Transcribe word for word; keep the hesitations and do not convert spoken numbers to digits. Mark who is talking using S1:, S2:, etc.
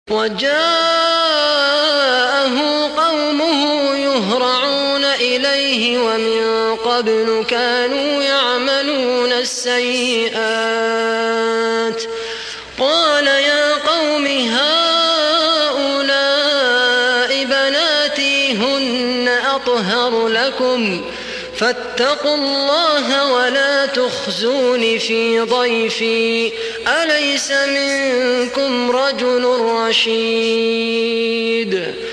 S1: وجاءه قومه يهرعون إليه ومن قبل كانوا يعملون السيئات قال يا قوم هؤلاء بناتي هن أطهر لكم فاتقوا الله ولا تخزون في ضيفي أليس منكم رجل رشيد